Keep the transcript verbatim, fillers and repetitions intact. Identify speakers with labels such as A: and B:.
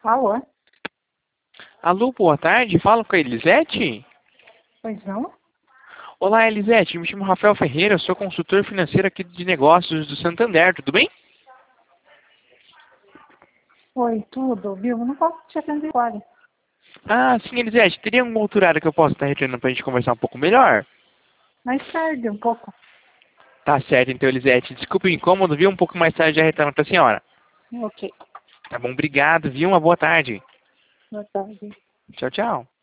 A: Alô?
B: Alô, boa tarde. Falo com a Elisete?
A: Pois não?
B: Olá, Elisete. Me chamo Rafael Ferreira. Eu sou consultor financeiro aqui de negócios do Santander. Tudo bem?
A: Oi, tudo, viu? Não posso te atender agora.
B: Ah, sim, Elisete. Teria alguma outra horário que eu possa estar retornando para a gente conversar um pouco melhor?
A: Mais tarde, um pouco.
B: Tá certo, então, Elisete. Desculpe o incômodo, viu? Um pouco mais tarde já retorno para a senhora.
A: Ok.
B: Tá bom, obrigado, viu? Uma boa tarde.
A: Boa tarde.
B: Tchau, tchau.